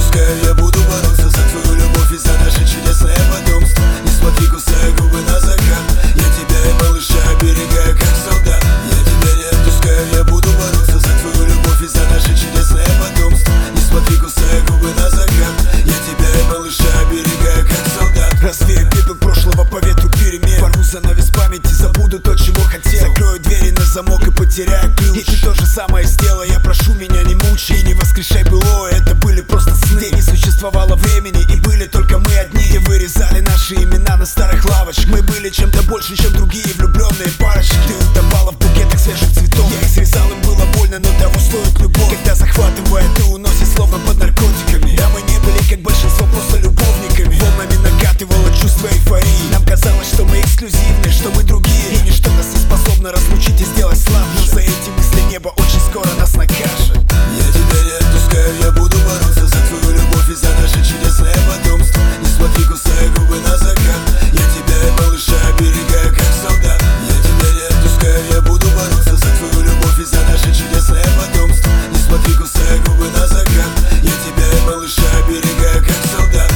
отпускаю, я буду бороться за твою любовь и за наше чудесное потомство. Не смотри, кусая губы на закат, я тебя и малыша оберегаю, как солдат. Я тебя не отпускаю, я буду бороться за твою любовь и за наше чудесное потомство. Не смотри, кусая губы на закат, я тебя и малыша оберегаю, как солдат. Развею пепел прошлого по ветру перемен. Порву занавес памяти, забуду то, чего хотел. Закрою двери на замок и потеряю ключ. И ты то же самое сделай, я прошу, меня не мучай. И не воскрешай былое, это были просто сны. Где не существовало времени и были только мы одни. Где вырезали наши имена на старых лавочках. Мы были чем-то больше, чем другие влюбленные парочки. Ты утопала в букетах свежих цветов. Я их срезал, им было больно, но того стоит любовь. Когда захватывая, ты уносишь словно под наркотиками. Да, мы не были, как большинство, просто любовниками. Волнами накатывало чувство эйфории. Нам казалось, что мы эксклюзивны, что мы другие. И ничто нас не способно разлучить и сделать слабже. Но за эти мысли небо очень скоро нас накажет. Я тебя не отпускаю, я буду бороться за твою любовь и за наше чудесное потомство. Не смотри, кусая губы на закат, я тебя и малыша оберегаю, как солдат. Я тебя не отпускаю, я буду бороться за твою любовь и за наше чудесное потомство. Не смотри, кусая губы на закат, я тебя и малыша оберегаю, как солдат.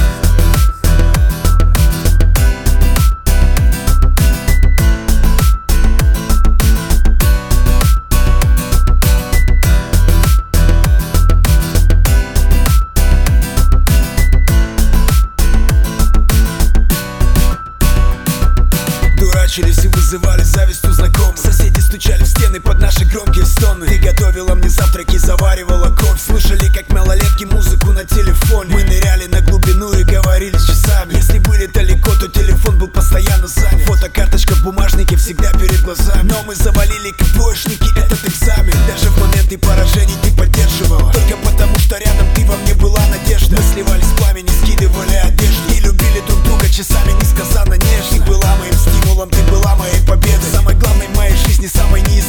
Дурачились и вызывали зависть у знакомых. Соседи стучали в стены под наши громкие стоны. Ты готовила мне завтраки, заваривала кофе. Слышали, как малолетки, музыку на телефоне. Мы ныряли на глубину и говорили часами. Если были далеко, то телефон был постоянно занят. Фотокарточка в бумажнике всегда перед глазами. Но мы завалили, как двоечники, этот экзамен. Даже в моменты поражений ты поддерживала. Только потому, что рядом ты, во мне была надежда. Мы сливались в пламени, скидывали одежду. И любили друг друга часами несказанно нежно. Ты была моим стимулом, ты была моей победой. Самой главной в моей жизни, самой неизвестной.